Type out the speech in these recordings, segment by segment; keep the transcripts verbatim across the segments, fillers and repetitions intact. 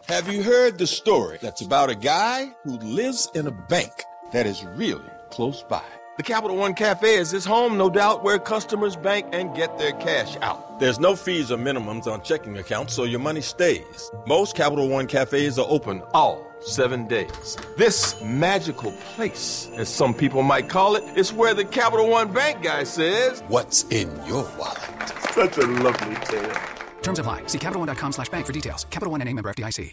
Have you heard the story that's about a guy who lives in a bank that is really close by? The Capital One Cafe is his home, no doubt, where customers bank and get their cash out. There's no fees or minimums on checking accounts, so your money stays. Most Capital One Cafes are open all seven days. This magical place, as some people might call it, is where the Capital One Bank guy says, "What's in your wallet?" Such a lovely tale. Terms apply. See Capital One dot com slash bank for details. Capital One N A member F D I C.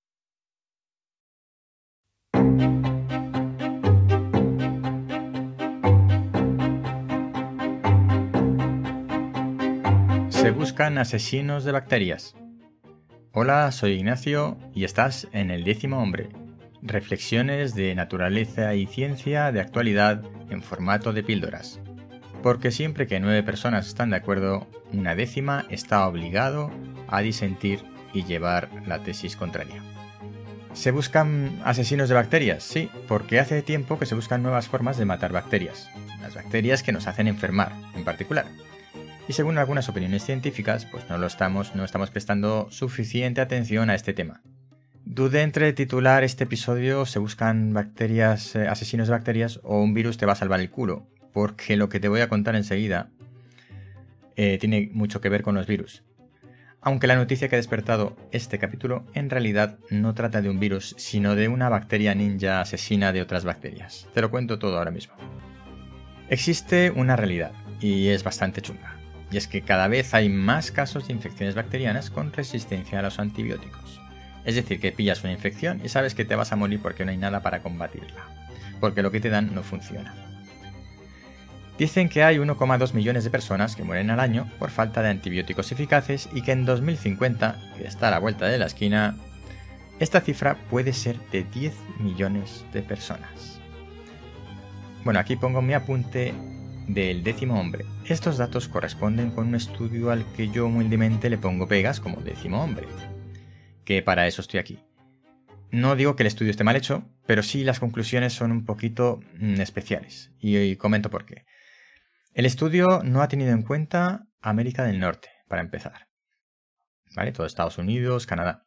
Se buscan asesinos de bacterias. Hola, soy Ignacio y estás en El Décimo Hombre. Reflexiones de naturaleza y ciencia de actualidad en formato de píldoras. Porque siempre que nueve personas están de acuerdo, una décima está obligado a disentir y llevar la tesis contraria. ¿Se buscan asesinos de bacterias? Sí, porque hace tiempo que se buscan nuevas formas de matar bacterias. Las bacterias que nos hacen enfermar, en particular. Y según algunas opiniones científicas, pues no lo estamos, no estamos prestando suficiente atención a este tema. Dudé entre titular este episodio "Se buscan bacterias, eh, asesinos de bacterias" o "Un virus te va a salvar el culo", porque lo que te voy a contar enseguida eh, tiene mucho que ver con los virus. Aunque la noticia que ha despertado este capítulo en realidad no trata de un virus, sino de una bacteria ninja asesina de otras bacterias. Te lo cuento todo ahora mismo. Existe una realidad, y es bastante chunga. Y es que cada vez hay más casos de infecciones bacterianas con resistencia a los antibióticos. Es decir, que pillas una infección y sabes que te vas a morir porque no hay nada para combatirla. Porque lo que te dan no funciona. Dicen que hay uno coma dos millones de personas que mueren al año por falta de antibióticos eficaces y que en dos mil cincuenta, que está a la vuelta de la esquina, esta cifra puede ser de diez millones de personas. Bueno, aquí pongo mi apunte del Décimo Hombre. Estos datos corresponden con un estudio al que yo humildemente le pongo pegas como Décimo Hombre, que para eso estoy aquí. No digo que el estudio esté mal hecho, pero sí las conclusiones son un poquito mm, especiales, y, y comento por qué. El estudio no ha tenido en cuenta América del Norte, para empezar. ¿Vale? Todo Estados Unidos, Canadá.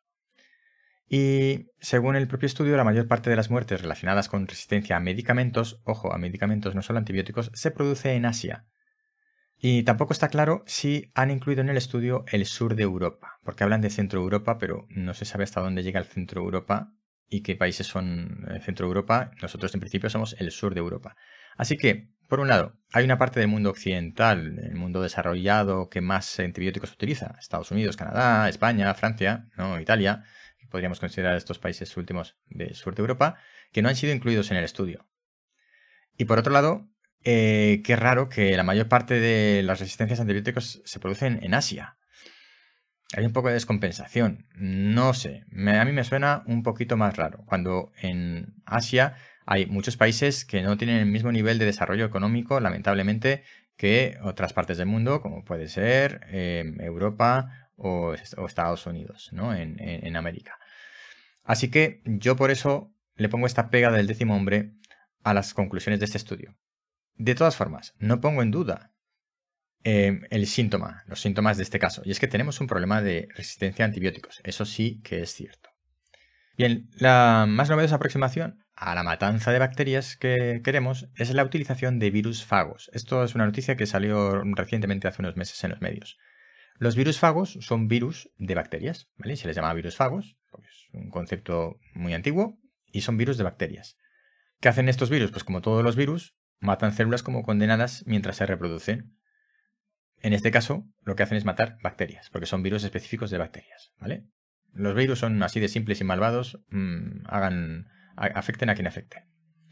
Y según el propio estudio, la mayor parte de las muertes relacionadas con resistencia a medicamentos, ojo, a medicamentos no solo antibióticos, se produce en Asia. Y tampoco está claro si han incluido en el estudio el sur de Europa, porque hablan de Centro Europa, pero no se sabe hasta dónde llega el Centro Europa y qué países son el Centro Europa. Nosotros en principio somos el sur de Europa. Así que, por un lado, hay una parte del mundo occidental, el mundo desarrollado, que más antibióticos utiliza. Estados Unidos, Canadá, España, Francia, ¿no? Italia. Podríamos considerar estos países últimos del sur de Europa, que no han sido incluidos en el estudio. Y por otro lado, eh, qué raro que la mayor parte de las resistencias a antibióticos se producen en Asia. Hay un poco de descompensación. No sé, me, a mí me suena un poquito más raro, cuando en Asia hay muchos países que no tienen el mismo nivel de desarrollo económico, lamentablemente, que otras partes del mundo, como puede ser eh, Europa o, o Estados Unidos, ¿no? en, en, en América. Así que yo por eso le pongo esta pega del Décimo Hombre a las conclusiones de este estudio. De todas formas, no pongo en duda eh, el síntoma, los síntomas de este caso. Y es que tenemos un problema de resistencia a antibióticos. Eso sí que es cierto. Bien, la más novedosa aproximación a la matanza de bacterias que queremos es la utilización de virus fagos. Esto es una noticia que salió recientemente hace unos meses en los medios. Los virus fagos son virus de bacterias, ¿vale? Se les llama virus fagos, porque es un concepto muy antiguo, y son virus de bacterias. ¿Qué hacen estos virus? Pues como todos los virus, matan células como condenadas mientras se reproducen. En este caso, lo que hacen es matar bacterias, porque son virus específicos de bacterias, ¿vale? Los virus son así de simples y malvados, mmm, hagan, a, afecten a quien afecten.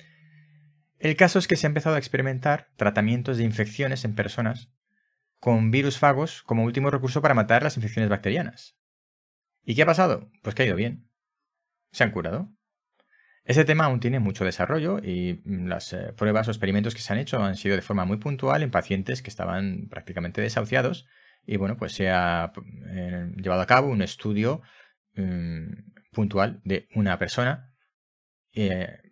El caso es que se ha empezado a experimentar tratamientos de infecciones en personas con virus fagos como último recurso para matar las infecciones bacterianas. ¿Y qué ha pasado? Pues que ha ido bien. Se han curado. Ese tema aún tiene mucho desarrollo y las eh, pruebas o experimentos que se han hecho han sido de forma muy puntual en pacientes que estaban prácticamente desahuciados y bueno, pues se ha eh, llevado a cabo un estudio eh, puntual de una persona eh,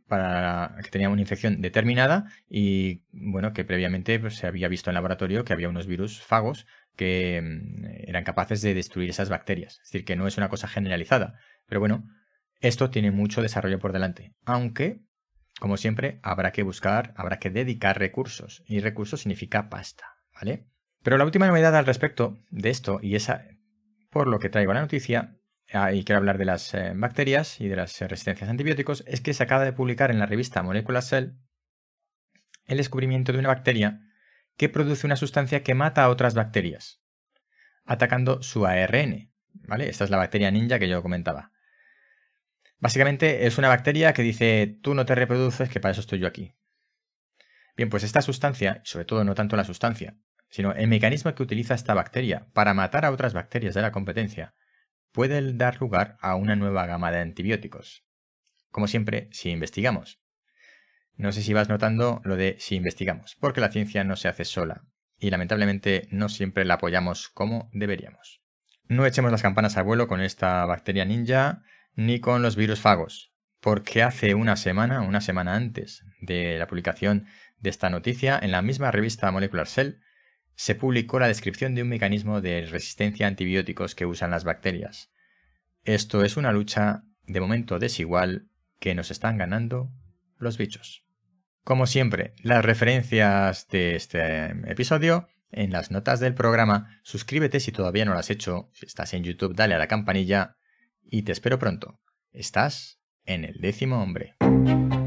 para que tenía una infección determinada y bueno, que previamente pues, se había visto en laboratorio que había unos virus fagos que mmm, eran capaces de destruir esas bacterias. Es decir, que no es una cosa generalizada. Pero bueno, esto tiene mucho desarrollo por delante. Aunque, como siempre, habrá que buscar, habrá que dedicar recursos. Y recursos significa pasta, ¿vale? Pero la última novedad al respecto de esto, y esa por lo que traigo la noticia, y quiero hablar de las eh, bacterias y de las eh, resistencias a antibióticos, es que se acaba de publicar en la revista Molecular Cell el descubrimiento de una bacteria que produce una sustancia que mata a otras bacterias, atacando su A R N, ¿vale? Esta es la bacteria ninja que yo comentaba. Básicamente es una bacteria que dice, tú no te reproduces, que para eso estoy yo aquí. Bien, pues esta sustancia, y sobre todo no tanto la sustancia, sino el mecanismo que utiliza esta bacteria para matar a otras bacterias de la competencia, puede dar lugar a una nueva gama de antibióticos. Como siempre, si investigamos. No sé si vas notando lo de si investigamos, porque la ciencia no se hace sola, y lamentablemente no siempre la apoyamos como deberíamos. No echemos las campanas al vuelo con esta bacteria ninja, ni con los virus fagos, porque hace una semana, una semana antes de la publicación de esta noticia, en la misma revista Molecular Cell, se publicó la descripción de un mecanismo de resistencia a antibióticos que usan las bacterias. Esto es una lucha, de momento desigual, que nos están ganando los bichos. Como siempre, las referencias de este episodio en las notas del programa. Suscríbete si todavía no lo has hecho. Si estás en YouTube, dale a la campanilla y te espero pronto. Estás en el décimo hombre.